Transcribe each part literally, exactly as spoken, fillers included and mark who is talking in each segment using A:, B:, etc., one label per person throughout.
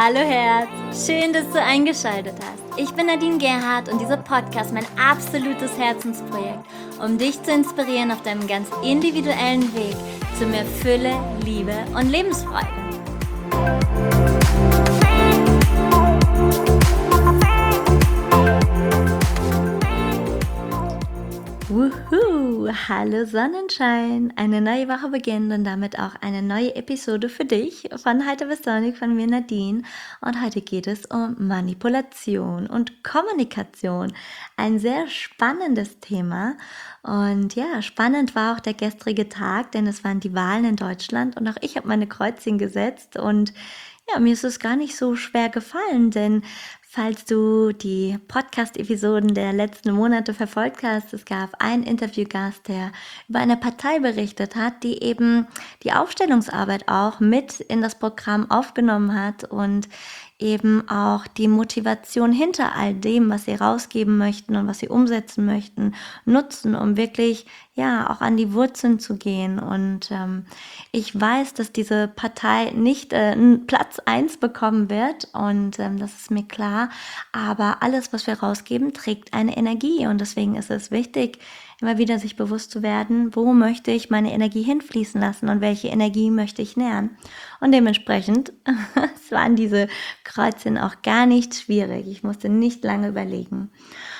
A: Hallo Herz, schön, dass du eingeschaltet hast. Ich bin Nadine Gerhardt und dieser Podcast ist mein absolutes Herzensprojekt, um dich zu inspirieren auf deinem ganz individuellen Weg zu mehr Fülle, Liebe und Lebensfreude. Wuhu, hallo Sonnenschein, eine neue Woche beginnt und damit auch eine neue Episode für dich von Heiter bis Sonnig von mir Nadine, und heute geht es um Manipulation und Kommunikation, ein sehr spannendes Thema. Und ja, spannend war auch der gestrige Tag, denn es waren die Wahlen in Deutschland und auch ich habe meine Kreuzchen gesetzt und ja, mir ist es gar nicht so schwer gefallen, denn falls du die Podcast-Episoden der letzten Monate verfolgt hast, es gab einen Interviewgast, der über eine Partei berichtet hat, die eben die Aufstellungsarbeit auch mit in das Programm aufgenommen hat und eben auch die Motivation hinter all dem, was sie rausgeben möchten und was sie umsetzen möchten, nutzen, um wirklich ja auch an die Wurzeln zu gehen. Und ähm, ich weiß, dass diese Partei nicht äh, Platz eins bekommen wird und ähm, das ist mir klar, aber alles, was wir rausgeben, trägt eine Energie und deswegen ist es wichtig, immer wieder sich bewusst zu werden, wo möchte ich meine Energie hinfließen lassen und welche Energie möchte ich nähern. Und dementsprechend, es waren diese Kreuzchen auch gar nicht schwierig. Ich musste nicht lange überlegen.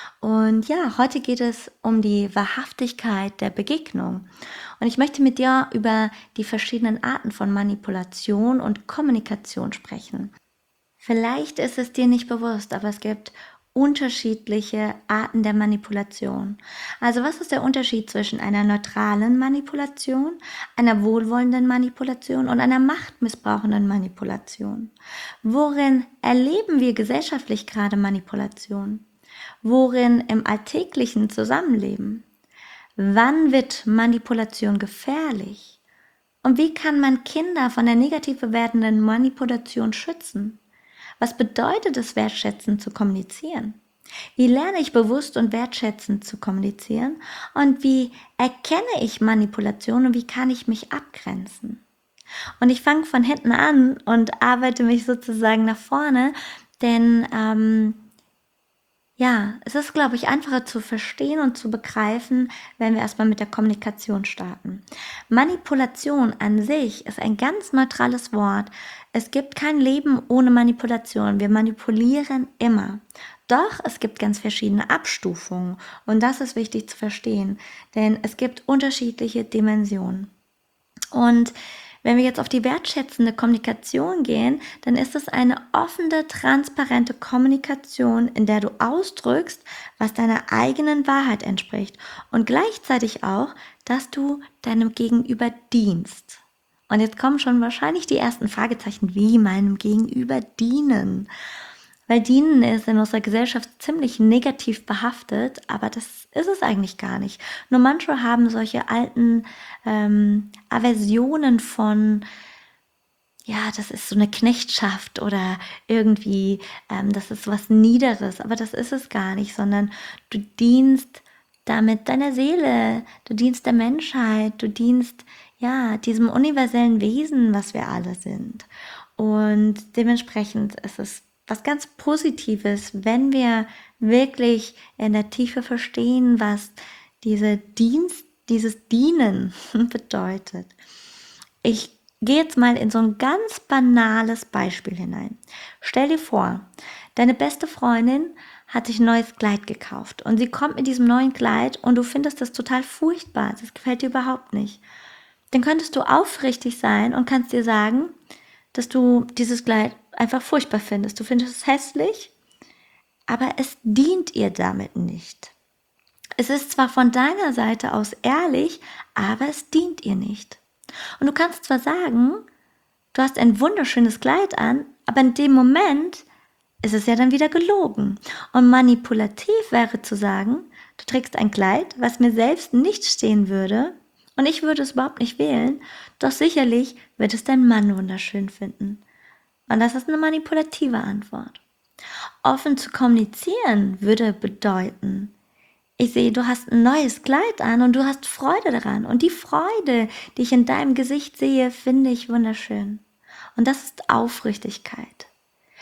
A: Und ja, heute geht es um die Wahrhaftigkeit der Begegnung. Und ich möchte mit dir über die verschiedenen Arten von Manipulation und Kommunikation sprechen. Vielleicht ist es dir nicht bewusst, aber es gibt unterschiedliche Arten der Manipulation. Also was ist der Unterschied zwischen einer neutralen Manipulation, einer wohlwollenden Manipulation und einer machtmissbrauchenden Manipulation? Worin erleben wir gesellschaftlich gerade Manipulation? Worin im alltäglichen Zusammenleben? Wann wird Manipulation gefährlich? Und wie kann man Kinder von der negativ werdenden Manipulation schützen? Was bedeutet es, wertschätzend zu kommunizieren? Wie lerne ich bewusst und wertschätzend zu kommunizieren? Und wie erkenne ich Manipulation und wie kann ich mich abgrenzen? Und ich fange von hinten an und arbeite mich sozusagen nach vorne, denn ähm, ja, es ist, glaube ich, einfacher zu verstehen und zu begreifen, wenn wir erstmal mit der Kommunikation starten. Manipulation an sich ist ein ganz neutrales Wort. Es gibt kein Leben ohne Manipulation. Wir manipulieren immer. Doch es gibt ganz verschiedene Abstufungen und das ist wichtig zu verstehen, denn es gibt unterschiedliche Dimensionen. Und wenn wir jetzt auf die wertschätzende Kommunikation gehen, dann ist es eine offene, transparente Kommunikation, in der du ausdrückst, was deiner eigenen Wahrheit entspricht und gleichzeitig auch, dass du deinem Gegenüber dienst. Und jetzt kommen schon wahrscheinlich die ersten Fragezeichen, wie meinem Gegenüber dienen. Weil dienen ist in unserer Gesellschaft ziemlich negativ behaftet, aber das ist es eigentlich gar nicht. Nur manche haben solche alten ähm, Aversionen von, ja, das ist so eine Knechtschaft oder irgendwie, ähm, das ist was Niederes, aber das ist es gar nicht, sondern du dienst damit deiner Seele, du dienst der Menschheit, du dienst ja diesem universellen Wesen, was wir alle sind. Und dementsprechend ist es was ganz Positives, wenn wir wirklich in der Tiefe verstehen, was diese Dienst, dieses Dienen bedeutet. Ich gehe jetzt mal in so ein ganz banales Beispiel hinein. Stell dir vor, deine beste Freundin hat sich ein neues Kleid gekauft und sie kommt mit diesem neuen Kleid und du findest das total furchtbar, das gefällt dir überhaupt nicht. Dann könntest du aufrichtig sein und kannst dir sagen, dass du dieses Kleid einfach furchtbar findest. Du findest es hässlich, aber es dient ihr damit nicht. Es ist zwar von deiner Seite aus ehrlich, aber es dient ihr nicht. Und du kannst zwar sagen, du hast ein wunderschönes Kleid an, aber in dem Moment ist es ja dann wieder gelogen. Und manipulativ wäre zu sagen, du trägst ein Kleid, was mir selbst nicht stehen würde, und ich würde es überhaupt nicht wählen, doch sicherlich wird es dein Mann wunderschön finden. Und das ist eine manipulative Antwort. Offen zu kommunizieren würde bedeuten, ich sehe, du hast ein neues Kleid an und du hast Freude daran. Und die Freude, die ich in deinem Gesicht sehe, finde ich wunderschön. Und das ist Aufrichtigkeit.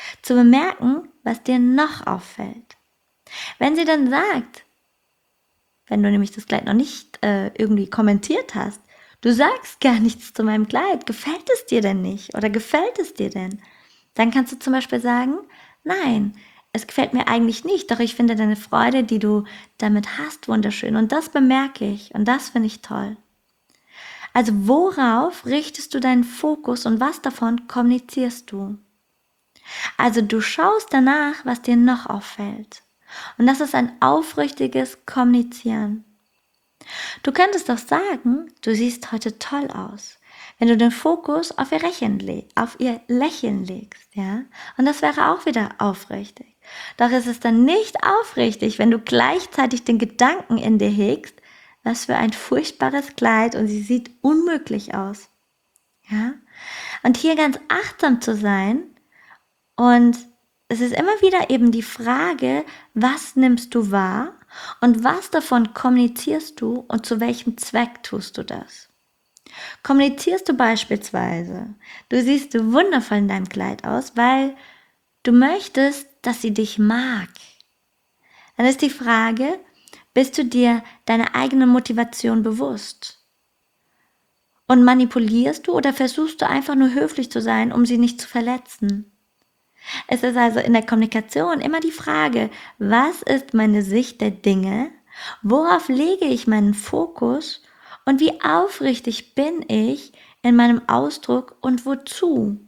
A: zu bemerken, was dir noch auffällt. Wenn sie dann sagt, wenn du nämlich das Kleid noch nicht äh, irgendwie kommentiert hast, du sagst gar nichts zu meinem Kleid, gefällt es dir denn nicht oder gefällt es dir denn? Dann kannst du zum Beispiel sagen, nein, es gefällt mir eigentlich nicht, doch ich finde deine Freude, die du damit hast, wunderschön und das bemerke ich und das finde ich toll. Also worauf richtest du deinen Fokus und was davon kommunizierst du? Also du schaust danach, was dir noch auffällt. Und das ist ein aufrichtiges Kommunizieren. Du könntest auch sagen, du siehst heute toll aus, wenn du den Fokus auf ihr Lächeln, le- auf ihr Lächeln legst, ja? Und das wäre auch wieder aufrichtig. Doch ist es dann nicht aufrichtig, wenn du gleichzeitig den Gedanken in dir hegst, was für ein furchtbares Kleid und sie sieht unmöglich aus, ja? Und hier ganz achtsam zu sein und es ist immer wieder eben die Frage, was nimmst du wahr und was davon kommunizierst du und zu welchem Zweck tust du das? Kommunizierst du beispielsweise, du siehst wundervoll in deinem Kleid aus, weil du möchtest, dass sie dich mag. Dann ist die Frage, bist du dir deine eigene Motivation bewusst? Und manipulierst du oder versuchst du einfach nur höflich zu sein, um sie nicht zu verletzen? Es ist also in der Kommunikation immer die Frage, was ist meine Sicht der Dinge, worauf lege ich meinen Fokus und wie aufrichtig bin ich in meinem Ausdruck und wozu?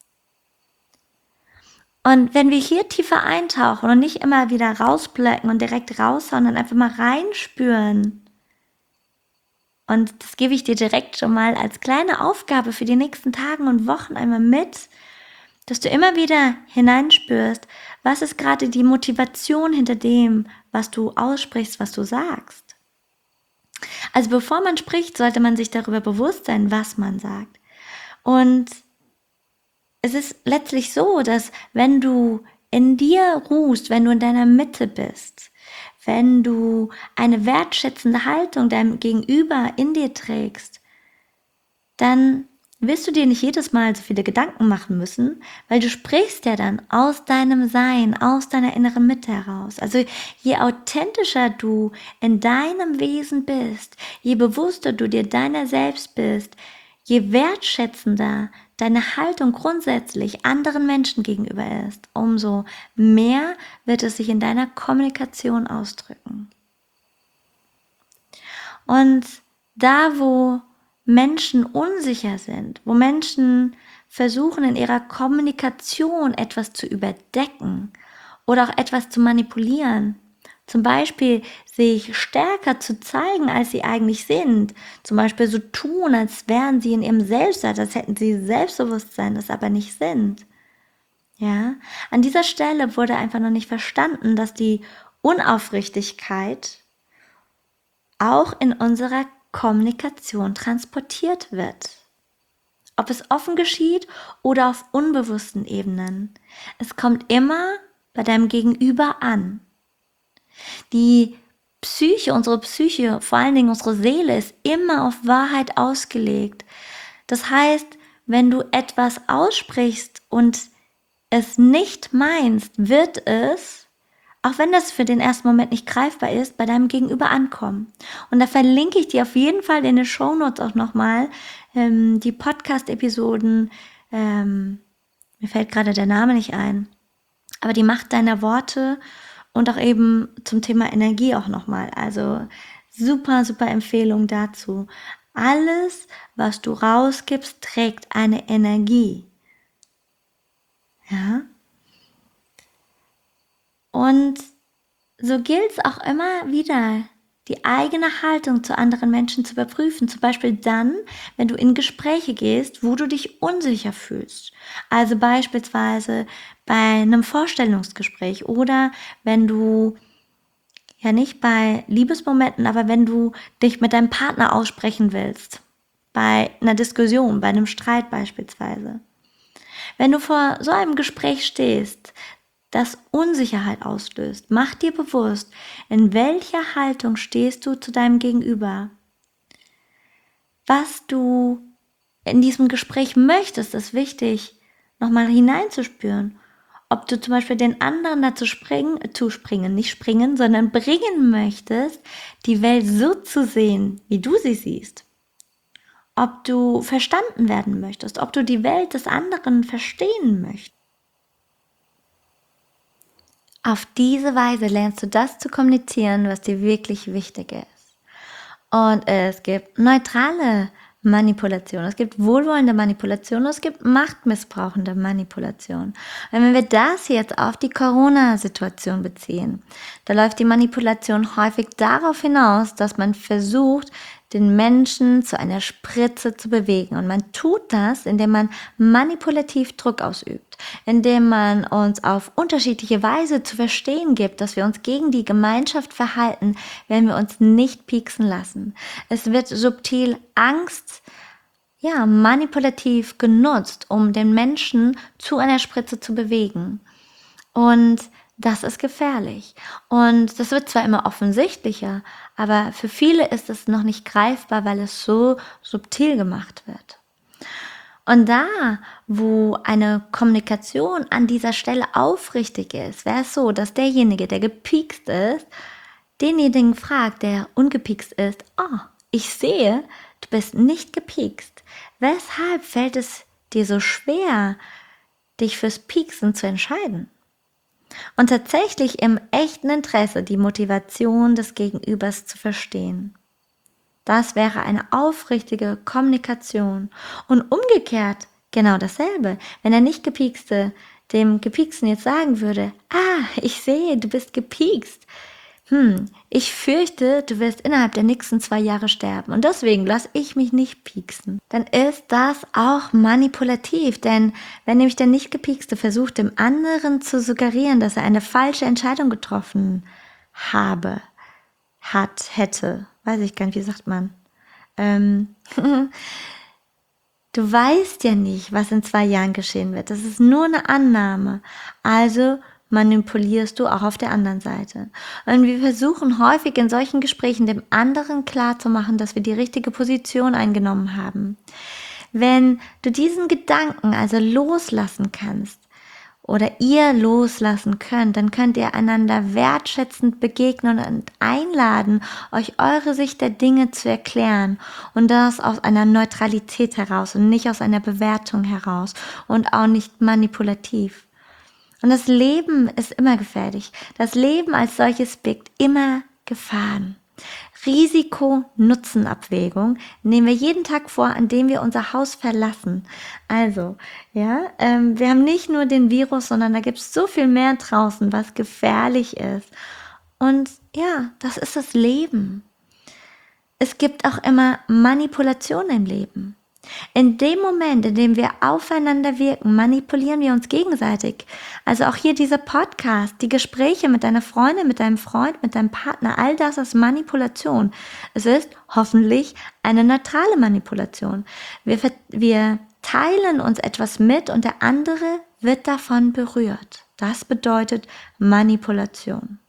A: Und wenn wir hier tiefer eintauchen und nicht immer wieder rausblöcken und direkt raushauen, sondern einfach mal reinspüren, und das gebe ich dir direkt schon mal als kleine Aufgabe für die nächsten Tage und Wochen einmal mit, dass du immer wieder hineinspürst, was ist gerade die Motivation hinter dem, was du aussprichst, was du sagst. Also bevor man spricht, sollte man sich darüber bewusst sein, was man sagt. Und es ist letztlich so, dass wenn du in dir ruhst, wenn du in deiner Mitte bist, wenn du eine wertschätzende Haltung deinem Gegenüber in dir trägst, dann wirst du dir nicht jedes Mal so viele Gedanken machen müssen, weil du sprichst ja dann aus deinem Sein, aus deiner inneren Mitte heraus. Also je authentischer du in deinem Wesen bist, je bewusster du dir deiner selbst bist, je wertschätzender deine Haltung grundsätzlich anderen Menschen gegenüber ist, umso mehr wird es sich in deiner Kommunikation ausdrücken. Und da, wo Menschen unsicher sind, wo Menschen versuchen in ihrer Kommunikation etwas zu überdecken oder auch etwas zu manipulieren, zum Beispiel sich stärker zu zeigen, als sie eigentlich sind, zum Beispiel so tun, als wären sie in ihrem Selbstwert, als hätten sie Selbstbewusstsein, das aber nicht sind. Ja, an dieser Stelle wurde einfach noch nicht verstanden, dass die Unaufrichtigkeit auch in unserer Kommunikation transportiert wird. Ob es offen geschieht oder auf unbewussten Ebenen. Es kommt immer bei deinem Gegenüber an. Die Psyche, unsere Psyche, vor allen Dingen unsere Seele, ist immer auf Wahrheit ausgelegt. Das heißt, wenn du etwas aussprichst und es nicht meinst, wird es, auch wenn das für den ersten Moment nicht greifbar ist, bei deinem Gegenüber ankommen. Und da verlinke ich dir auf jeden Fall in den Shownotes auch nochmal ähm, die Podcast-Episoden, ähm, mir fällt gerade der Name nicht ein, aber die Macht deiner Worte und auch eben zum Thema Energie auch nochmal. Also super, super Empfehlung dazu. Alles, was du rausgibst, trägt eine Energie. Ja? Und so gilt es auch immer wieder, die eigene Haltung zu anderen Menschen zu überprüfen. Zum Beispiel dann, wenn du in Gespräche gehst, wo du dich unsicher fühlst. Also beispielsweise bei einem Vorstellungsgespräch oder wenn du, ja nicht bei Liebesmomenten, aber wenn du dich mit deinem Partner aussprechen willst. Bei einer Diskussion, bei einem Streit beispielsweise. Wenn du vor so einem Gespräch stehst, das Unsicherheit auslöst, mach dir bewusst, in welcher Haltung stehst du zu deinem Gegenüber. Was du in diesem Gespräch möchtest, ist wichtig, nochmal hineinzuspüren. ob du zum Beispiel den anderen dazu springen, zu springen, nicht springen, sondern bringen möchtest, die Welt so zu sehen, wie du sie siehst. Ob du verstanden werden möchtest, ob du die Welt des anderen verstehen möchtest. Auf diese Weise lernst du das zu kommunizieren, was dir wirklich wichtig ist. Und es gibt neutrale Manipulation, es gibt wohlwollende Manipulation, es gibt machtmissbrauchende Manipulation. Und wenn wir das jetzt auf die Corona-Situation beziehen, da läuft die Manipulation häufig darauf hinaus, dass man versucht, den Menschen zu einer Spritze zu bewegen. Und man tut das, indem man manipulativ Druck ausübt, indem man uns auf unterschiedliche Weise zu verstehen gibt, dass wir uns gegen die Gemeinschaft verhalten, wenn wir uns nicht pieksen lassen. Es wird subtil Angst, ja, manipulativ genutzt, um den Menschen zu einer Spritze zu bewegen. Und das ist gefährlich. Und das wird zwar immer offensichtlicher, aber für viele ist es noch nicht greifbar, weil es so subtil gemacht wird. Und da, wo eine Kommunikation an dieser Stelle aufrichtig ist, wäre es so, dass derjenige, der gepiekst ist, denjenigen fragt, der ungepiekst ist, oh, ich sehe, du bist nicht gepiekst. Weshalb fällt es dir so schwer, dich fürs Pieksen zu entscheiden? Und tatsächlich im echten Interesse die Motivation des Gegenübers zu verstehen. Das wäre eine aufrichtige Kommunikation. Und umgekehrt genau dasselbe, wenn der nicht gepiekste dem Gepieksten jetzt sagen würde, ah, ich sehe, du bist gepiekst. Hm, ich fürchte, du wirst innerhalb der nächsten zwei Jahre sterben und deswegen lasse ich mich nicht pieksen. Dann ist das auch manipulativ, denn wenn nämlich der nicht gepiekste versucht, dem anderen zu suggerieren, dass er eine falsche Entscheidung getroffen habe, hat, hätte, weiß ich gar nicht, wie sagt man, ähm, du weißt ja nicht, was in zwei Jahren geschehen wird. Das ist nur eine Annahme. Also manipulierst du auch auf der anderen Seite. Und wir versuchen häufig in solchen Gesprächen dem anderen klarzumachen, dass wir die richtige Position eingenommen haben. Wenn du diesen Gedanken also loslassen kannst oder ihr loslassen könnt, dann könnt ihr einander wertschätzend begegnen und einladen, euch eure Sicht der Dinge zu erklären und das aus einer Neutralität heraus und nicht aus einer Bewertung heraus und auch nicht manipulativ. Und das Leben ist immer gefährlich. Das Leben als solches birgt immer Gefahren. Risiko-Nutzen-Abwägung nehmen wir jeden Tag vor, an dem wir unser Haus verlassen. Also, ja, ähm, wir haben nicht nur den Virus, sondern da gibt es so viel mehr draußen, was gefährlich ist. Und ja, das ist das Leben. Es gibt auch immer Manipulation im Leben. In dem Moment, in dem wir aufeinander wirken, manipulieren wir uns gegenseitig. Also auch hier dieser Podcast, die Gespräche mit deiner Freundin, mit deinem Freund, mit deinem Partner, all das ist Manipulation. Es ist hoffentlich eine neutrale Manipulation. Wir, wir teilen uns etwas mit und der andere wird davon berührt. Das bedeutet Manipulation.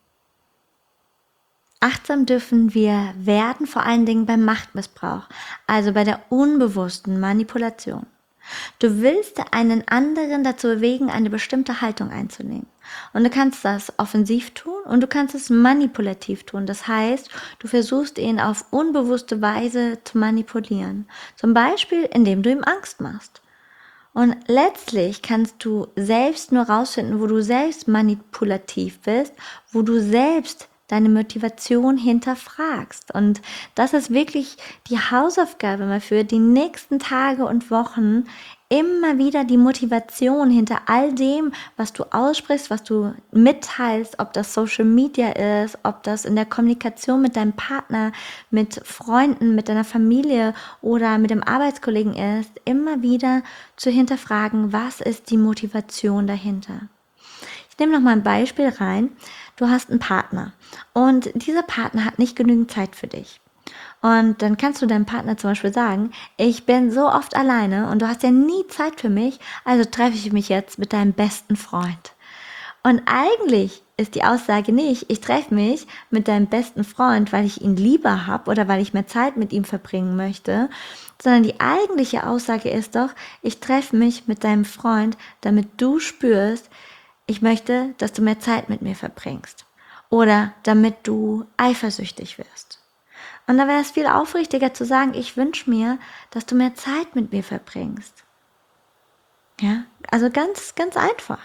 A: Achtsam dürfen wir werden, vor allen Dingen beim Machtmissbrauch, also bei der unbewussten Manipulation. Du willst einen anderen dazu bewegen, eine bestimmte Haltung einzunehmen. Und du kannst das offensiv tun und du kannst es manipulativ tun. Das heißt, du versuchst ihn auf unbewusste Weise zu manipulieren. Zum Beispiel, indem du ihm Angst machst. Und letztlich kannst du selbst nur rausfinden, wo du selbst manipulativ bist, wo du selbst deine Motivation hinterfragst. Und das ist wirklich die Hausaufgabe mal für die nächsten Tage und Wochen, immer wieder die Motivation hinter all dem, was du aussprichst, was du mitteilst, ob das Social Media ist, ob das in der Kommunikation mit deinem Partner, mit Freunden, mit deiner Familie oder mit dem Arbeitskollegen ist, immer wieder zu hinterfragen, was ist die Motivation dahinter. Ich nehme noch mal ein Beispiel rein. Du hast einen Partner und dieser Partner hat nicht genügend Zeit für dich. Und dann kannst du deinem Partner zum Beispiel sagen, ich bin so oft alleine und du hast ja nie Zeit für mich, also treffe ich mich jetzt mit deinem besten Freund. Und eigentlich ist die Aussage nicht, ich treffe mich mit deinem besten Freund, weil ich ihn lieber habe oder weil ich mehr Zeit mit ihm verbringen möchte, sondern die eigentliche Aussage ist doch, ich treffe mich mit deinem Freund, damit du spürst, ich möchte, dass du mehr Zeit mit mir verbringst. Oder damit du eifersüchtig wirst. Und da wäre es viel aufrichtiger zu sagen, ich wünsche mir, dass du mehr Zeit mit mir verbringst. Ja, also ganz, ganz einfach.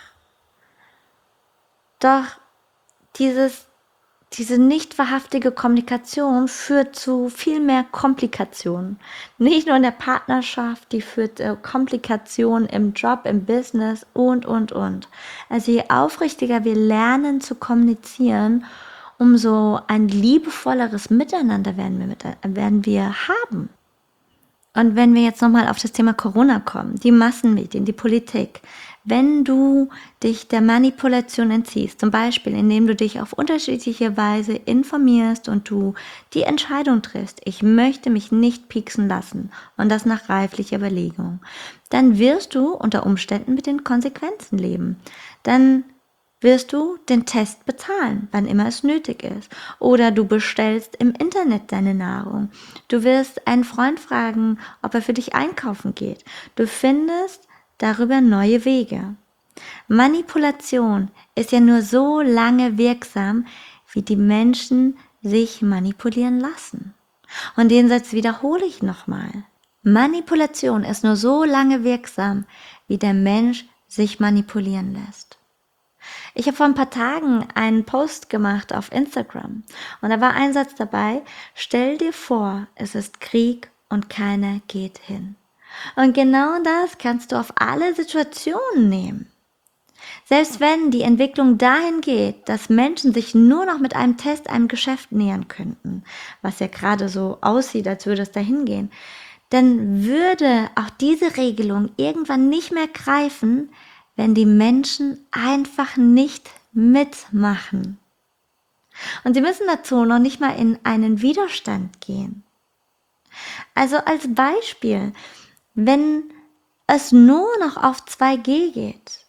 A: Doch dieses, diese nicht wahrhaftige Kommunikation führt zu viel mehr Komplikationen. Nicht nur in der Partnerschaft, die führt zu Komplikationen im Job, im Business und, und, und. Also je aufrichtiger wir lernen zu kommunizieren, umso ein liebevolleres Miteinander werden wir, mit, werden wir haben. Und wenn wir jetzt nochmal auf das Thema Corona kommen, die Massenmedien, die Politik, wenn du dich der Manipulation entziehst, zum Beispiel indem du dich auf unterschiedliche Weise informierst und du die Entscheidung triffst, ich möchte mich nicht pieksen lassen und das nach reiflicher Überlegung, dann wirst du unter Umständen mit den Konsequenzen leben. Dann wirst du den Test bezahlen, wann immer es nötig ist. Oder du bestellst im Internet deine Nahrung. Du wirst einen Freund fragen, ob er für dich einkaufen geht. Du findest darüber neue Wege. Manipulation ist ja nur so lange wirksam, wie die Menschen sich manipulieren lassen. Und den Satz wiederhole ich nochmal. Manipulation ist nur so lange wirksam, wie der Mensch sich manipulieren lässt. Ich habe vor ein paar Tagen einen Post gemacht auf Instagram und da war ein Satz dabei, stell dir vor, es ist Krieg und keiner geht hin. Und genau das kannst du auf alle Situationen nehmen. Selbst wenn die Entwicklung dahin geht, dass Menschen sich nur noch mit einem Test einem Geschäft nähern könnten, was ja gerade so aussieht, als würde es dahin gehen, dann würde auch diese Regelung irgendwann nicht mehr greifen, wenn die Menschen einfach nicht mitmachen. Und sie müssen dazu noch nicht mal in einen Widerstand gehen. Also als Beispiel, wenn es nur noch auf zwei G geht,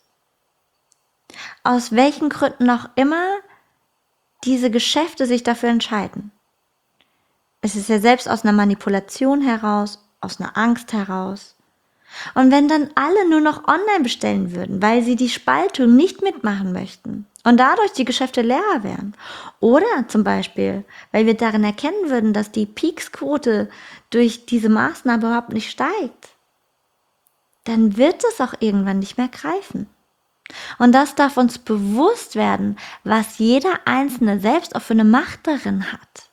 A: aus welchen Gründen auch immer diese Geschäfte sich dafür entscheiden. Es ist ja selbst aus einer Manipulation heraus, aus einer Angst heraus. Und wenn dann alle nur noch online bestellen würden, weil sie die Spaltung nicht mitmachen möchten und dadurch die Geschäfte leerer wären, oder zum Beispiel, weil wir darin erkennen würden, dass die Peaksquote durch diese Maßnahme überhaupt nicht steigt, dann wird es auch irgendwann nicht mehr greifen. Und das darf uns bewusst werden, was jeder Einzelne selbst auch für eine Macht darin hat.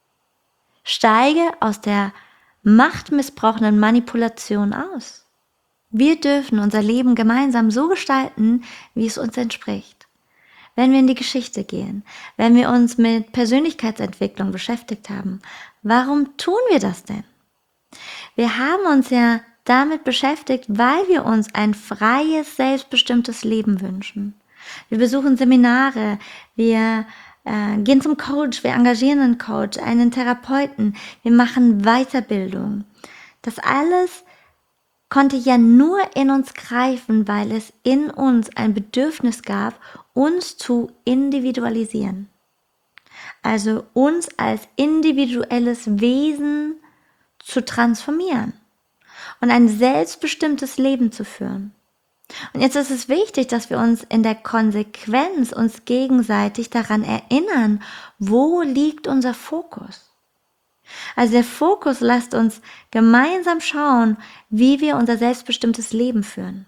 A: Steige aus der machtmissbrauchenden Manipulation aus. Wir dürfen unser Leben gemeinsam so gestalten, wie es uns entspricht. Wenn wir in die Geschichte gehen, wenn wir uns mit Persönlichkeitsentwicklung beschäftigt haben, warum tun wir das denn? Wir haben uns ja damit beschäftigt, weil wir uns ein freies, selbstbestimmtes Leben wünschen. Wir besuchen Seminare, wir äh, gehen zum Coach, wir engagieren einen Coach, einen Therapeuten, wir machen Weiterbildung. Das alles konnte ja nur in uns greifen, weil es in uns ein Bedürfnis gab, uns zu individualisieren. Also uns als individuelles Wesen zu transformieren und ein selbstbestimmtes Leben zu führen. Und jetzt ist es wichtig, dass wir uns in der Konsequenz uns gegenseitig daran erinnern, wo liegt unser Fokus. Also der Fokus lässt uns gemeinsam schauen, wie wir unser selbstbestimmtes Leben führen.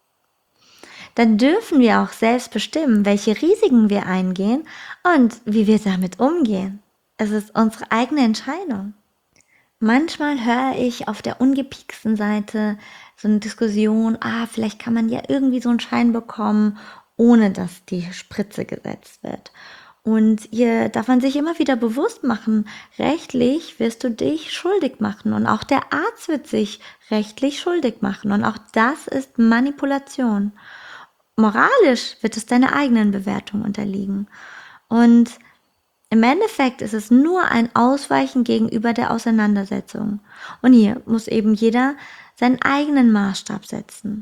A: Dann dürfen wir auch selbst bestimmen, welche Risiken wir eingehen und wie wir damit umgehen. Es ist unsere eigene Entscheidung. Manchmal höre ich auf der ungepieksten Seite so eine Diskussion, ah, vielleicht kann man ja irgendwie so einen Schein bekommen, ohne dass die Spritze gesetzt wird. Und hier darf man sich immer wieder bewusst machen, rechtlich wirst du dich schuldig machen und auch der Arzt wird sich rechtlich schuldig machen und auch das ist Manipulation. Moralisch wird es deiner eigenen Bewertung unterliegen und im Endeffekt ist es nur ein Ausweichen gegenüber der Auseinandersetzung und hier muss eben jeder seinen eigenen Maßstab setzen.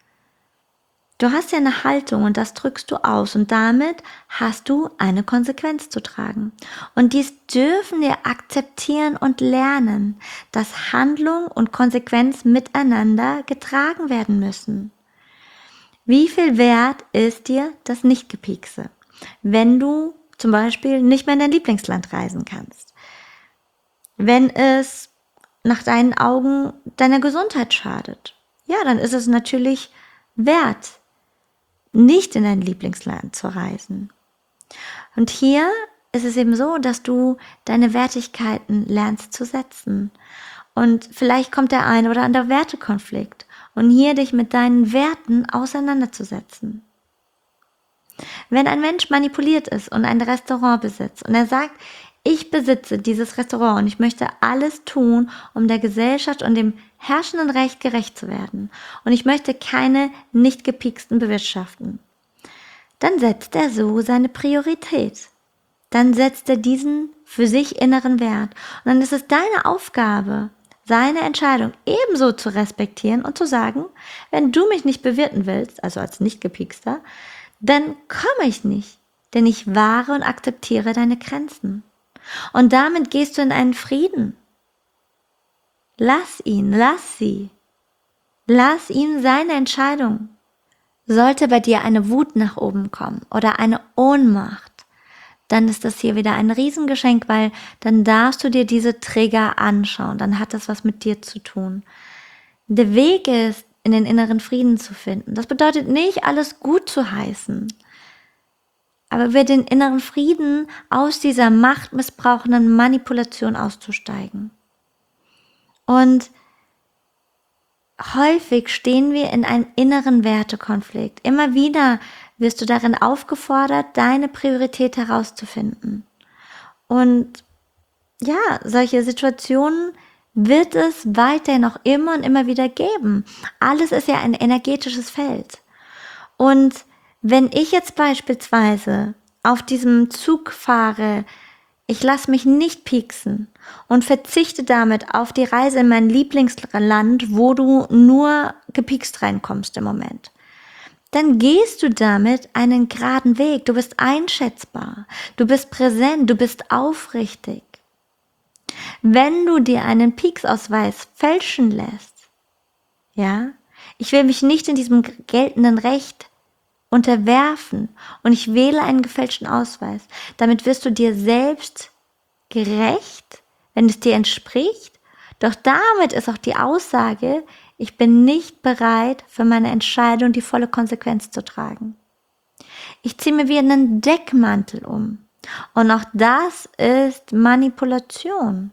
A: Du hast ja eine Haltung und das drückst du aus und damit hast du eine Konsequenz zu tragen. Und dies dürfen wir akzeptieren und lernen, dass Handlung und Konsequenz miteinander getragen werden müssen. Wie viel wert ist dir das Nicht-Gepiekse, wenn du zum Beispiel nicht mehr in dein Lieblingsland reisen kannst? Wenn es nach deinen Augen deiner Gesundheit schadet, ja, dann ist es natürlich wert, nicht in dein Lieblingsland zu reisen. Und hier ist es eben so, dass du deine Wertigkeiten lernst zu setzen. Und vielleicht kommt der eine oder andere Wertekonflikt und hier dich mit deinen Werten auseinanderzusetzen. Wenn ein Mensch manipuliert ist und ein Restaurant besitzt und er sagt, ich besitze dieses Restaurant und ich möchte alles tun, um der Gesellschaft und dem herrschenden Recht gerecht zu werden und ich möchte keine nicht gepieksten bewirtschaften, dann setzt er so seine Priorität. Dann setzt er diesen für sich inneren Wert. Und dann ist es deine Aufgabe, seine Entscheidung ebenso zu respektieren und zu sagen, wenn du mich nicht bewirten willst, also als nicht gepiekster, dann komme ich nicht, denn ich wahre und akzeptiere deine Grenzen. Und damit gehst du in einen Frieden. Lass ihn, lass sie. Lass ihm seine Entscheidung. Sollte bei dir eine Wut nach oben kommen oder eine Ohnmacht, dann ist das hier wieder ein Riesengeschenk, weil dann darfst du dir diese Trigger anschauen, dann hat das was mit dir zu tun. Der Weg ist, in den inneren Frieden zu finden. Das bedeutet nicht, alles gut zu heißen, aber wir den inneren Frieden aus dieser machtmissbrauchenden Manipulation auszusteigen. Und häufig stehen wir in einem inneren Wertekonflikt. Immer wieder wirst du darin aufgefordert, deine Priorität herauszufinden. Und ja, solche Situationen wird es weiterhin noch immer und immer wieder geben. Alles ist ja ein energetisches Feld. Und wenn ich jetzt beispielsweise auf diesem Zug fahre, ich lasse mich nicht pieksen und verzichte damit auf die Reise in mein Lieblingsland, wo du nur gepiekst reinkommst im Moment, dann gehst du damit einen geraden Weg. Du bist einschätzbar, du bist präsent, du bist aufrichtig. Wenn du dir einen Pieksausweis fälschen lässt, ja, ich will mich nicht in diesem geltenden Recht unterwerfen und ich wähle einen gefälschten Ausweis, damit wirst du dir selbst gerecht, wenn es dir entspricht, doch damit ist auch die Aussage, ich bin nicht bereit, für meine Entscheidung die volle Konsequenz zu tragen. Ich ziehe mir wie einen Deckmantel um. Und auch das ist Manipulation.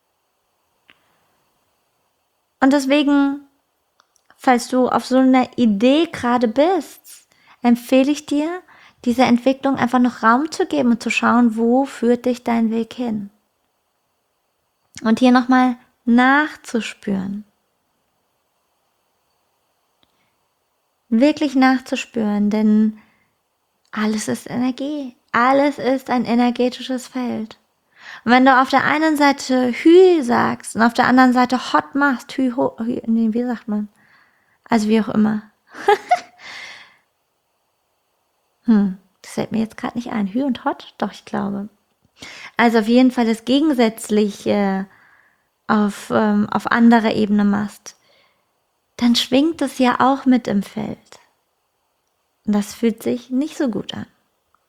A: Und deswegen, falls du auf so einer Idee gerade bist, empfehle ich dir, dieser Entwicklung einfach noch Raum zu geben und zu schauen, wo führt dich dein Weg hin. Und hier nochmal nachzuspüren. Wirklich nachzuspüren, denn alles ist Energie. Alles ist ein energetisches Feld. Und wenn du auf der einen Seite Hü sagst und auf der anderen Seite Hot machst, Hü, ho, Hü, nee, wie sagt man? Also wie auch immer. hm, das fällt mir jetzt gerade nicht ein. Hü und Hot? Doch, ich glaube. Also auf jeden Fall das Gegensätzliche auf, ähm, auf anderer Ebene machst, dann schwingt es ja auch mit im Feld. Und das fühlt sich nicht so gut an.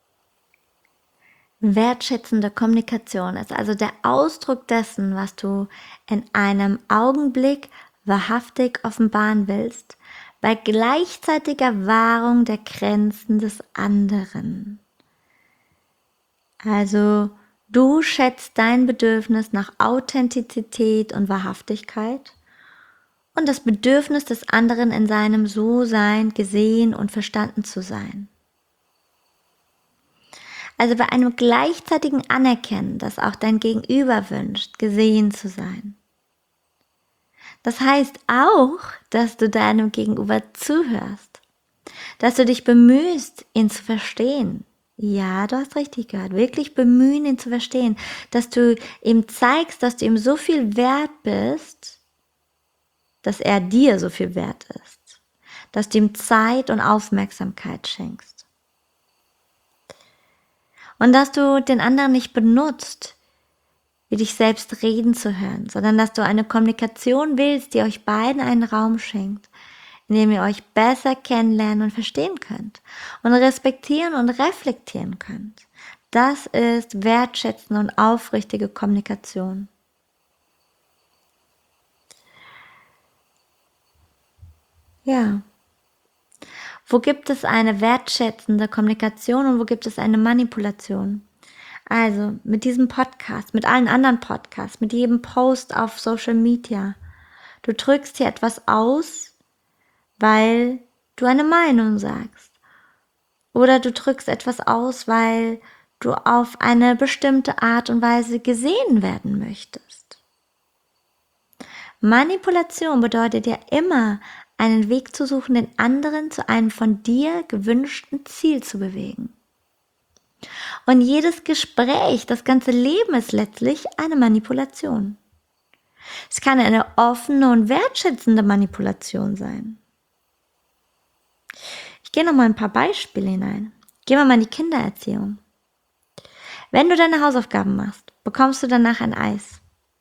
A: Wertschätzende Kommunikation ist also der Ausdruck dessen, was du in einem Augenblick wahrhaftig offenbaren willst, bei gleichzeitiger Wahrung der Grenzen des anderen. Also du schätzt dein Bedürfnis nach Authentizität und Wahrhaftigkeit und das Bedürfnis des anderen in seinem So-Sein gesehen und verstanden zu sein. Also bei einem gleichzeitigen Anerkennen, dass auch dein Gegenüber wünscht, gesehen zu sein. Das heißt auch, dass du deinem Gegenüber zuhörst, dass du dich bemühst, ihn zu verstehen. Ja, du hast richtig gehört, wirklich bemühen, ihn zu verstehen, dass du ihm zeigst, dass du ihm so viel wert bist, dass er dir so viel wert ist, dass du ihm Zeit und Aufmerksamkeit schenkst. Und dass du den anderen nicht benutzt, wie dich selbst reden zu hören, sondern dass du eine Kommunikation willst, die euch beiden einen Raum schenkt, indem ihr euch besser kennenlernen und verstehen könnt und respektieren und reflektieren könnt. Das ist wertschätzende und aufrichtige Kommunikation. Ja. Wo gibt es eine wertschätzende Kommunikation und wo gibt es eine Manipulation? Also mit diesem Podcast, mit allen anderen Podcasts, mit jedem Post auf Social Media. Du drückst hier etwas aus, weil du eine Meinung sagst. Oder du drückst etwas aus, weil du auf eine bestimmte Art und Weise gesehen werden möchtest. Manipulation bedeutet ja immer, einen Weg zu suchen, den anderen zu einem von dir gewünschten Ziel zu bewegen. Und jedes Gespräch, das ganze Leben ist letztlich eine Manipulation. Es kann eine offene und wertschätzende Manipulation sein. Ich gehe noch mal ein paar Beispiele hinein. Gehen wir mal in die Kindererziehung. Wenn du deine Hausaufgaben machst, bekommst du danach ein Eis.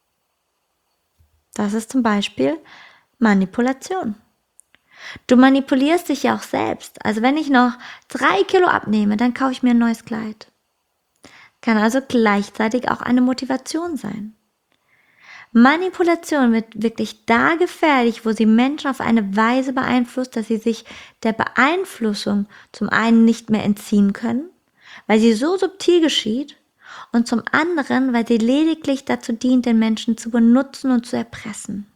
A: Das ist zum Beispiel Manipulation. Du manipulierst dich ja auch selbst. Also wenn ich noch drei Kilo abnehme, dann kaufe ich mir ein neues Kleid. Kann also gleichzeitig auch eine Motivation sein. Manipulation wird wirklich da gefährlich, wo sie Menschen auf eine Weise beeinflusst, dass sie sich der Beeinflussung zum einen nicht mehr entziehen können, weil sie so subtil geschieht, und zum anderen, weil sie lediglich dazu dient, den Menschen zu benutzen und zu erpressen.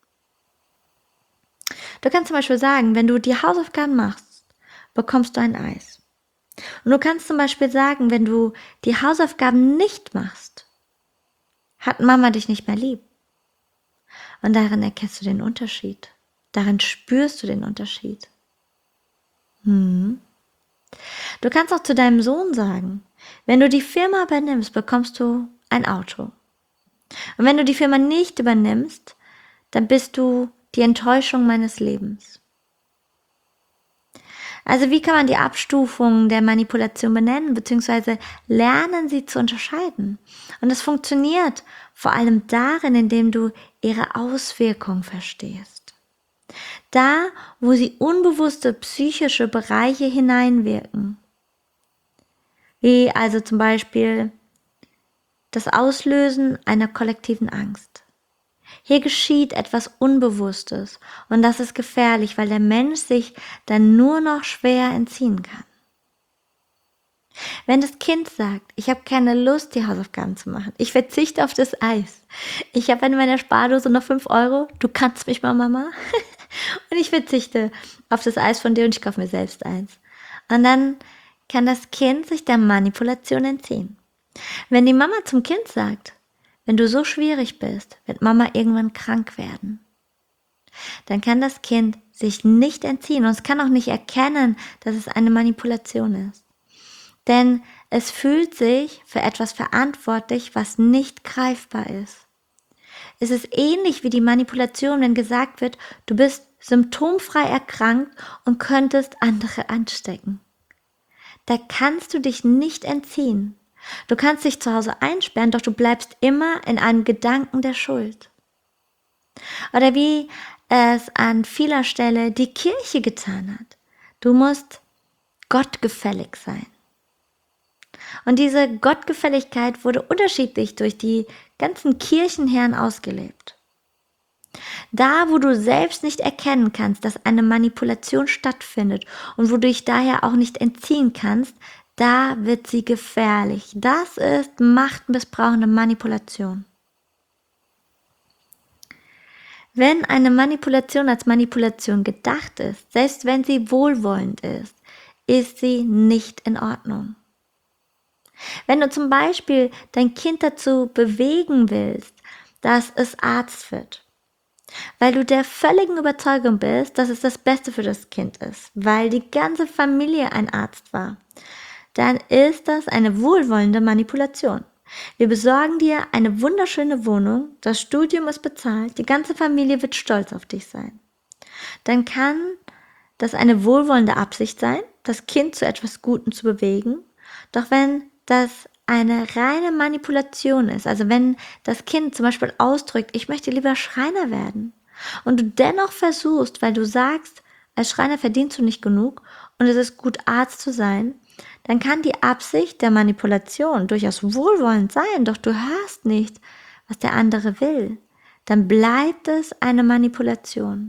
A: Du kannst zum Beispiel sagen, wenn du die Hausaufgaben machst, bekommst du ein Eis. Und du kannst zum Beispiel sagen, wenn du die Hausaufgaben nicht machst, hat Mama dich nicht mehr lieb. Und darin erkennst du den Unterschied. Darin spürst du den Unterschied. Hm. Du kannst auch zu deinem Sohn sagen, wenn du die Firma übernimmst, bekommst du ein Auto. Und wenn du die Firma nicht übernimmst, dann bist du die Enttäuschung meines Lebens. Also wie kann man die Abstufungen der Manipulation benennen, beziehungsweise lernen, sie zu unterscheiden? Und es funktioniert vor allem darin, indem du ihre Auswirkungen verstehst. Da, wo sie unbewusste psychische Bereiche hineinwirken. Wie also zum Beispiel das Auslösen einer kollektiven Angst. Hier geschieht etwas Unbewusstes und das ist gefährlich, weil der Mensch sich dann nur noch schwer entziehen kann. Wenn das Kind sagt, ich habe keine Lust, die Hausaufgaben zu machen, ich verzichte auf das Eis, ich habe in meiner Spardose noch fünf Euro, du kannst mich mal, Mama, und ich verzichte auf das Eis von dir und ich kaufe mir selbst eins. Und dann kann das Kind sich der Manipulation entziehen. Wenn die Mama zum Kind sagt, wenn du so schwierig bist, wird Mama irgendwann krank werden, dann kann das Kind sich nicht entziehen und es kann auch nicht erkennen, dass es eine Manipulation ist. Denn es fühlt sich für etwas verantwortlich, was nicht greifbar ist. Es ist ähnlich wie die Manipulation, wenn gesagt wird, du bist symptomfrei erkrankt und könntest andere anstecken. Da kannst du dich nicht entziehen. Du kannst dich zu Hause einsperren, doch du bleibst immer in einem Gedanken der Schuld. Oder wie es an vieler Stelle die Kirche getan hat. Du musst gottgefällig sein. Und diese Gottgefälligkeit wurde unterschiedlich durch die ganzen Kirchenherren ausgelebt. Da, wo du selbst nicht erkennen kannst, dass eine Manipulation stattfindet und wo du dich daher auch nicht entziehen kannst, da wird sie gefährlich. Das ist machtmissbrauchende Manipulation. Wenn eine Manipulation als Manipulation gedacht ist, selbst wenn sie wohlwollend ist, ist sie nicht in Ordnung. Wenn du zum Beispiel dein Kind dazu bewegen willst, dass es Arzt wird, weil du der völligen Überzeugung bist, dass es das Beste für das Kind ist, weil die ganze Familie ein Arzt war, dann ist das eine wohlwollende Manipulation. Wir besorgen dir eine wunderschöne Wohnung, das Studium ist bezahlt, die ganze Familie wird stolz auf dich sein. Dann kann das eine wohlwollende Absicht sein, das Kind zu etwas Gutem zu bewegen, doch wenn das eine reine Manipulation ist, also wenn das Kind zum Beispiel ausdrückt, ich möchte lieber Schreiner werden und du dennoch versuchst, weil du sagst, als Schreiner verdienst du nicht genug und es ist gut, Arzt zu sein, dann kann die Absicht der Manipulation durchaus wohlwollend sein, doch du hörst nicht, was der andere will. Dann bleibt es eine Manipulation.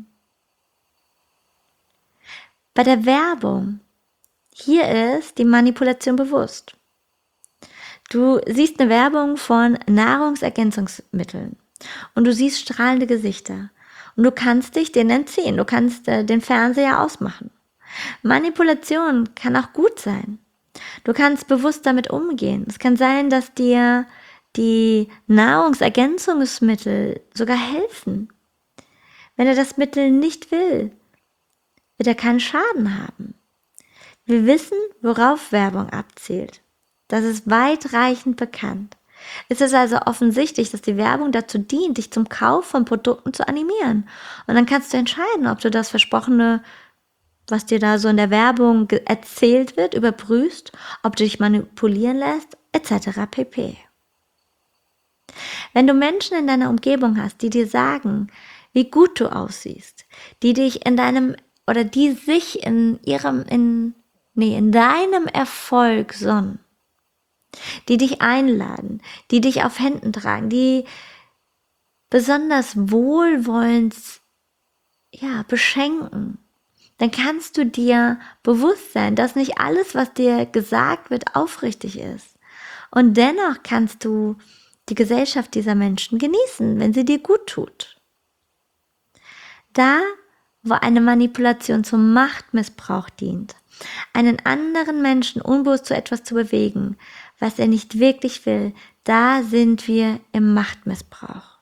A: Bei der Werbung, hier ist die Manipulation bewusst. Du siehst eine Werbung von Nahrungsergänzungsmitteln und du siehst strahlende Gesichter und du kannst dich denen entziehen, du kannst äh, den Fernseher ausmachen. Manipulation kann auch gut sein. Du kannst bewusst damit umgehen. Es kann sein, dass dir die Nahrungsergänzungsmittel sogar helfen. Wenn er das Mittel nicht will, wird er keinen Schaden haben. Wir wissen, worauf Werbung abzielt. Das ist weitreichend bekannt. Es ist also offensichtlich, dass die Werbung dazu dient, dich zum Kauf von Produkten zu animieren. Und dann kannst du entscheiden, ob du das Versprochene, was dir da so in der Werbung erzählt wird, überprüfst, ob du dich manipulieren lässt, et cetera pp. Wenn du Menschen in deiner Umgebung hast, die dir sagen, wie gut du aussiehst, die dich in deinem oder die sich in ihrem in nee, in deinem Erfolg sonnen, die dich einladen, die dich auf Händen tragen, die besonders wohlwollend ja, beschenken, dann kannst du dir bewusst sein, dass nicht alles, was dir gesagt wird, aufrichtig ist. Und dennoch kannst du die Gesellschaft dieser Menschen genießen, wenn sie dir gut tut. Da, wo eine Manipulation zum Machtmissbrauch dient, einen anderen Menschen unbewusst zu etwas zu bewegen, was er nicht wirklich will, da sind wir im Machtmissbrauch.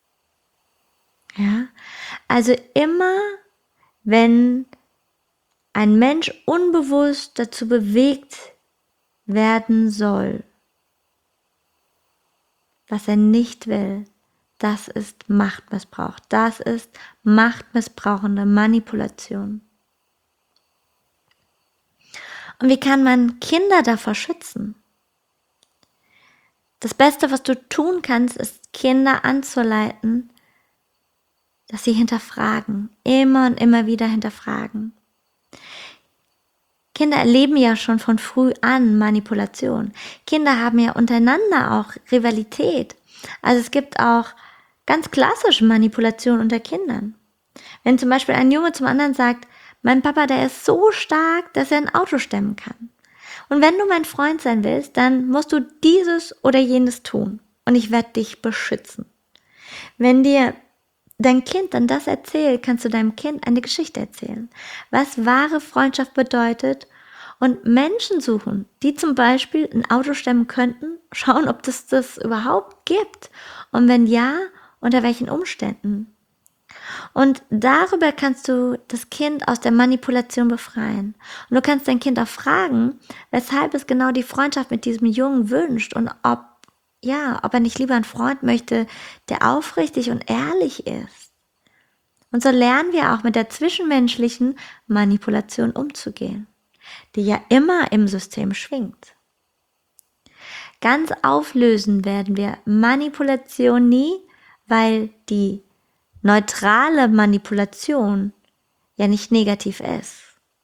A: Ja? Also immer, wenn ein Mensch unbewusst dazu bewegt werden soll, was er nicht will, das ist Machtmissbrauch. Das ist machtmissbrauchende Manipulation. Und wie kann man Kinder davor schützen? Das Beste, was du tun kannst, ist, Kinder anzuleiten, dass sie hinterfragen, immer und immer wieder hinterfragen. Kinder erleben ja schon von früh an Manipulation. Kinder haben ja untereinander auch Rivalität. Also es gibt auch ganz klassische Manipulation unter Kindern. Wenn zum Beispiel ein Junge zum anderen sagt, mein Papa, der ist so stark, dass er ein Auto stemmen kann. Und wenn du mein Freund sein willst, dann musst du dieses oder jenes tun. Und ich werde dich beschützen. Wenn dir dein Kind dann das erzählt, kannst du deinem Kind eine Geschichte erzählen, was wahre Freundschaft bedeutet und Menschen suchen, die zum Beispiel ein Auto stemmen könnten, schauen, ob das das überhaupt gibt und wenn ja, unter welchen Umständen. Und darüber kannst du das Kind aus der Manipulation befreien. Und du kannst dein Kind auch fragen, weshalb es genau die Freundschaft mit diesem Jungen wünscht und ob Ja, ob er nicht lieber einen Freund möchte, der aufrichtig und ehrlich ist. Und so lernen wir auch mit der zwischenmenschlichen Manipulation umzugehen, die ja immer im System schwingt. Ganz auflösen werden wir Manipulation nie, weil die neutrale Manipulation ja nicht negativ ist.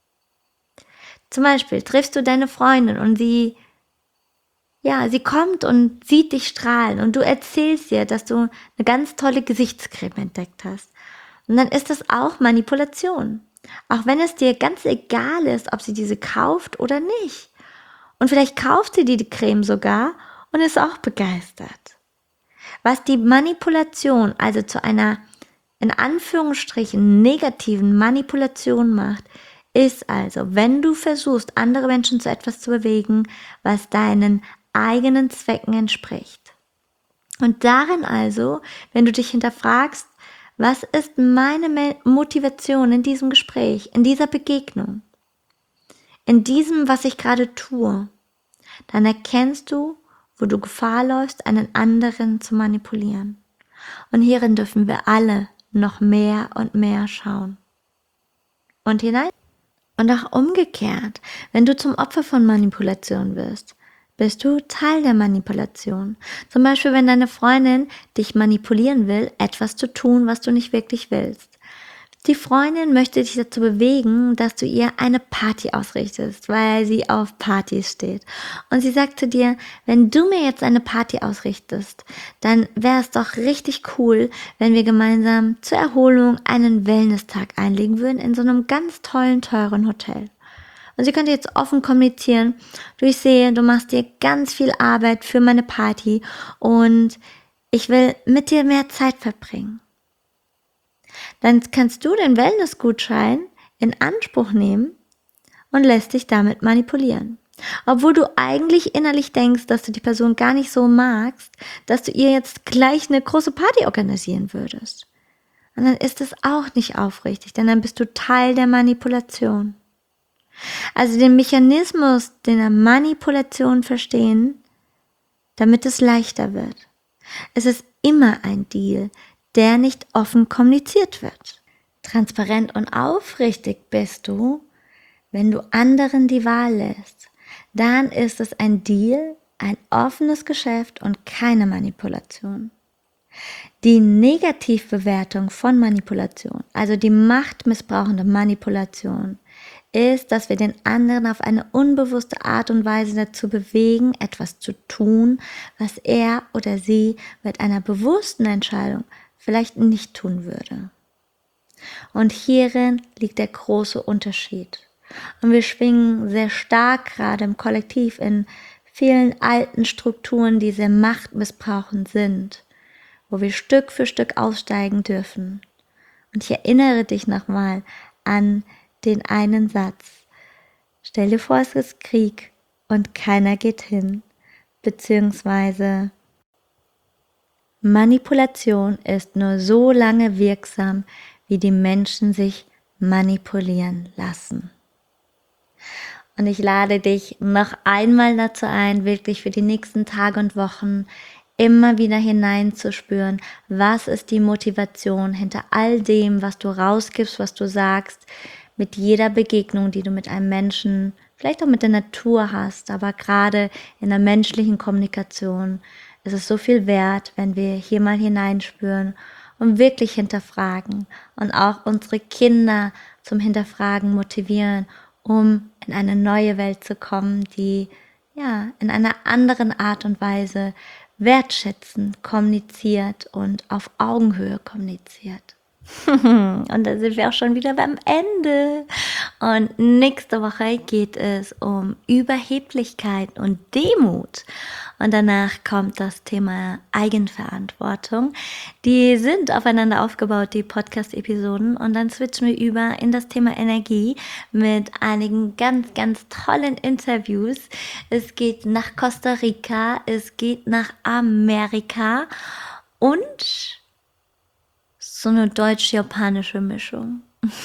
A: Zum Beispiel triffst du deine Freundin und sie Ja, sie kommt und sieht dich strahlen und du erzählst ihr, dass du eine ganz tolle Gesichtscreme entdeckt hast. Und dann ist das auch Manipulation. Auch wenn es dir ganz egal ist, ob sie diese kauft oder nicht. Und vielleicht kauft sie die Creme sogar und ist auch begeistert. Was die Manipulation also zu einer, in Anführungsstrichen, negativen Manipulation macht, ist also, wenn du versuchst, andere Menschen zu etwas zu bewegen, was deinen eigenen Zwecken entspricht. Und darin also, wenn du dich hinterfragst, was ist meine Motivation in diesem Gespräch, in dieser Begegnung, in diesem, was ich gerade tue, dann erkennst du, wo du Gefahr läufst, einen anderen zu manipulieren. Und hierin dürfen wir alle noch mehr und mehr schauen. Und hinein. Und auch umgekehrt, wenn du zum Opfer von Manipulation wirst, bist du Teil der Manipulation. Zum Beispiel, wenn deine Freundin dich manipulieren will, etwas zu tun, was du nicht wirklich willst. Die Freundin möchte dich dazu bewegen, dass du ihr eine Party ausrichtest, weil sie auf Partys steht. Und sie sagt zu dir, wenn du mir jetzt eine Party ausrichtest, dann wäre es doch richtig cool, wenn wir gemeinsam zur Erholung einen Wellness-Tag einlegen würden in so einem ganz tollen, teuren Hotel. Und sie könnte jetzt offen kommunizieren, du, ich sehe, du machst dir ganz viel Arbeit für meine Party und ich will mit dir mehr Zeit verbringen. Dann kannst du den Wellness-Gutschein in Anspruch nehmen und lässt dich damit manipulieren. Obwohl du eigentlich innerlich denkst, dass du die Person gar nicht so magst, dass du ihr jetzt gleich eine große Party organisieren würdest. Und dann ist es auch nicht aufrichtig, denn dann bist du Teil der Manipulation. Also den Mechanismus der Manipulation verstehen, damit es leichter wird. Es ist immer ein Deal, der nicht offen kommuniziert wird. Transparent und aufrichtig bist du, wenn du anderen die Wahl lässt. Dann ist es ein Deal, ein offenes Geschäft und keine Manipulation. Die Negativbewertung von Manipulation, also die machtmissbrauchende Manipulation, ist, dass wir den anderen auf eine unbewusste Art und Weise dazu bewegen, etwas zu tun, was er oder sie mit einer bewussten Entscheidung vielleicht nicht tun würde. Und hierin liegt der große Unterschied. Und wir schwingen sehr stark gerade im Kollektiv in vielen alten Strukturen, die sehr machtmissbrauchend sind, wo wir Stück für Stück aussteigen dürfen. Und ich erinnere dich nochmal an den einen Satz. Stell dir vor, es ist Krieg und keiner geht hin, beziehungsweise Manipulation ist nur so lange wirksam, wie die Menschen sich manipulieren lassen. Und ich lade dich noch einmal dazu ein, wirklich für die nächsten Tage und Wochen immer wieder hineinzuspüren, was ist die Motivation hinter all dem, was du rausgibst, was du sagst, mit jeder Begegnung, die du mit einem Menschen, vielleicht auch mit der Natur hast, aber gerade in der menschlichen Kommunikation, es ist so viel wert, wenn wir hier mal hineinspüren und wirklich hinterfragen und auch unsere Kinder zum Hinterfragen motivieren, um in eine neue Welt zu kommen, die ja in einer anderen Art und Weise wertschätzend kommuniziert und auf Augenhöhe kommuniziert. Und da sind wir auch schon wieder beim Ende. Und nächste Woche geht es um Überheblichkeit und Demut. Und danach kommt das Thema Eigenverantwortung. Die sind aufeinander aufgebaut, die Podcast-Episoden. Und dann switchen wir über in das Thema Energie mit einigen ganz, ganz tollen Interviews. Es geht nach Costa Rica, es geht nach Amerika und so eine deutsch-japanische Mischung.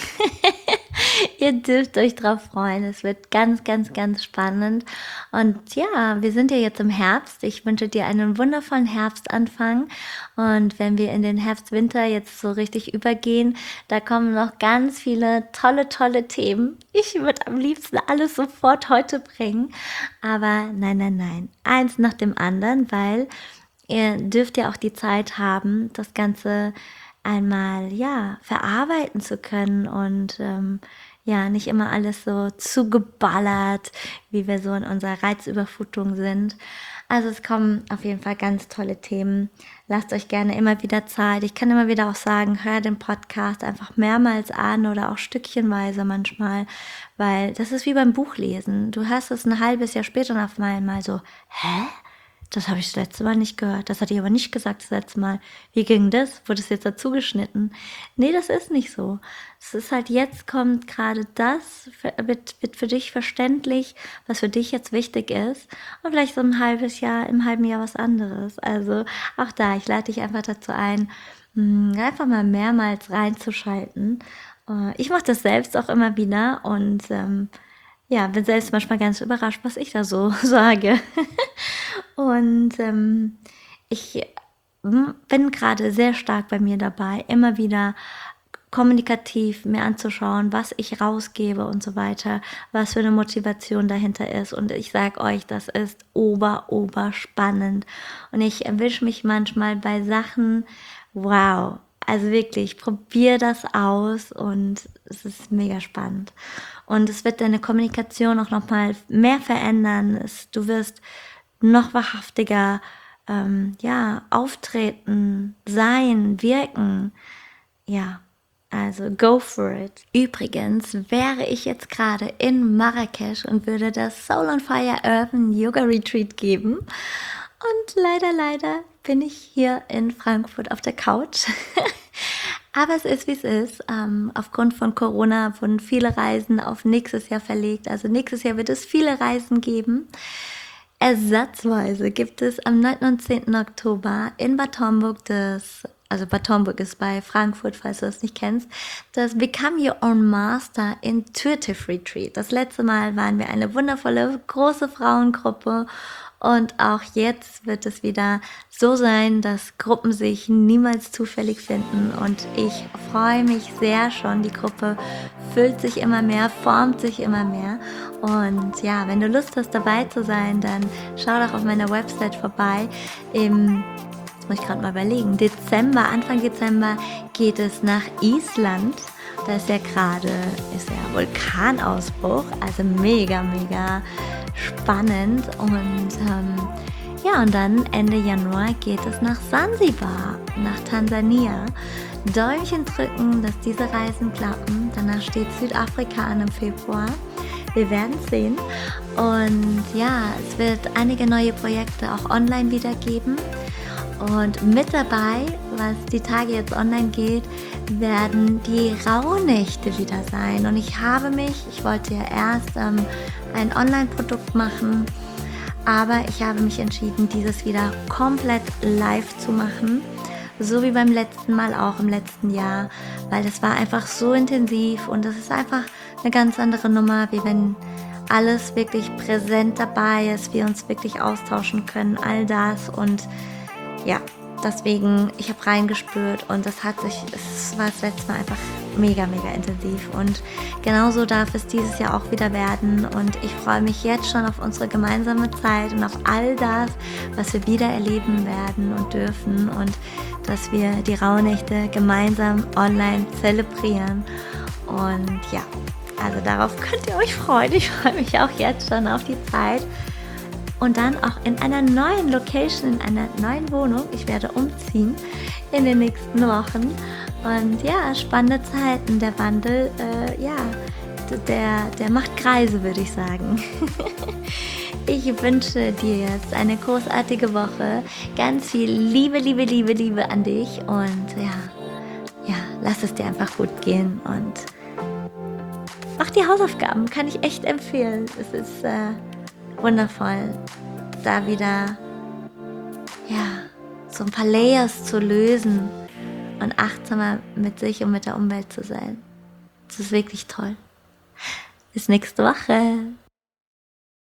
A: Ihr dürft euch drauf freuen. Es wird ganz, ganz, ganz spannend. Und ja, wir sind ja jetzt im Herbst. Ich wünsche dir einen wundervollen Herbstanfang. Und wenn wir in den Herbst-Winter jetzt so richtig übergehen, da kommen noch ganz viele tolle, tolle Themen. Ich würde am liebsten alles sofort heute bringen. Aber nein, nein, nein. Eins nach dem anderen, weil ihr dürft ja auch die Zeit haben, das Ganze einmal ja verarbeiten zu können und ähm, ja nicht immer alles so zugeballert, wie wir so in unserer Reizüberflutung sind. Also es kommen auf jeden Fall ganz tolle Themen. Lasst euch gerne immer wieder Zeit. Ich kann immer wieder auch sagen, hör den Podcast einfach mehrmals an oder auch stückchenweise manchmal, weil das ist wie beim Buchlesen. Du hörst es ein halbes Jahr später und auf einmal so, hä? Das habe ich das letzte Mal nicht gehört. Das hatte ich aber nicht gesagt das letzte Mal. Wie ging das? Wurde es jetzt dazu geschnitten? Nee, das ist nicht so. Es ist halt, jetzt kommt gerade das, wird, wird für dich verständlich, was für dich jetzt wichtig ist. Und vielleicht so ein halbes Jahr, im halben Jahr was anderes. Also auch da, ich lade dich einfach dazu ein, einfach mal mehrmals reinzuschalten. Ich mache das selbst auch immer wieder und ähm, ja, bin selbst manchmal ganz überrascht, was ich da so sage. Und ähm, ich bin gerade sehr stark bei mir dabei, immer wieder kommunikativ mir anzuschauen, was ich rausgebe und so weiter, was für eine Motivation dahinter ist. Und ich sage euch, das ist ober, ober spannend. Und ich erwische mich manchmal bei Sachen, wow, also wirklich, probier das aus und es ist mega spannend. Und es wird deine Kommunikation auch nochmal mehr verändern. Es, du wirst noch wahrhaftiger ähm, ja, auftreten, sein, wirken. Ja, also go for it. Übrigens wäre ich jetzt gerade in Marrakesch und würde das Soul on Fire Urban Yoga Retreat geben. Und leider, leider bin ich hier in Frankfurt auf der Couch. Aber es ist, wie es ist. Ähm, aufgrund von Corona wurden viele Reisen auf nächstes Jahr verlegt. Also nächstes Jahr wird es viele Reisen geben. Ersatzweise gibt es am neunten und zehnten Oktober in Bad Homburg das, also Bad Homburg ist bei Frankfurt, falls du das nicht kennst, das Become Your Own Master Intuitive Retreat. Das letzte Mal waren wir eine wundervolle, große Frauengruppe. Und auch jetzt wird es wieder so sein, dass Gruppen sich niemals zufällig finden. Und ich freue mich sehr schon. Die Gruppe füllt sich immer mehr, formt sich immer mehr. Und ja, wenn du Lust hast, dabei zu sein, dann schau doch auf meiner Website vorbei. Im, jetzt muss ich gerade mal überlegen, Dezember, Anfang Dezember geht es nach Island. Da ist ja gerade ist ja Vulkanausbruch, also mega, mega spannend. Und ähm, ja, und dann Ende Januar geht es nach Sansibar, nach Tansania. Däumchen drücken, dass diese Reisen klappen. Danach steht Südafrika an im Februar. Wir werden es sehen. Und ja, es wird einige neue Projekte auch online wieder geben. Und mit dabei, was die Tage jetzt online geht, werden die Rauhnächte wieder sein. Und ich habe mich, ich wollte ja erst ähm, ein Online-Produkt machen, aber ich habe mich entschieden, dieses wieder komplett live zu machen. So wie beim letzten Mal auch im letzten Jahr, weil das war einfach so intensiv und das ist einfach eine ganz andere Nummer, wie wenn alles wirklich präsent dabei ist, wir uns wirklich austauschen können, all das. Und ja, deswegen, ich habe reingespürt und das hat sich, es war das letzte Mal einfach mega, mega intensiv und genauso darf es dieses Jahr auch wieder werden und ich freue mich jetzt schon auf unsere gemeinsame Zeit und auf all das, was wir wieder erleben werden und dürfen und dass wir die Rauhnächte gemeinsam online zelebrieren und ja, also darauf könnt ihr euch freuen, ich freue mich auch jetzt schon auf die Zeit. Und dann auch in einer neuen Location, in einer neuen Wohnung. Ich werde umziehen in den nächsten Wochen. Und ja, spannende Zeiten. Der Wandel, äh, ja, der, der macht Kreise, würde ich sagen. Ich wünsche dir jetzt eine großartige Woche. Ganz viel Liebe, Liebe, Liebe, Liebe an dich. Und ja, ja, lass es dir einfach gut gehen. Und mach die Hausaufgaben, kann ich echt empfehlen. Es ist äh, wundervoll, da wieder ja, so ein paar Layers zu lösen und achtsamer mit sich und mit der Umwelt zu sein. Das ist wirklich toll. Bis nächste Woche.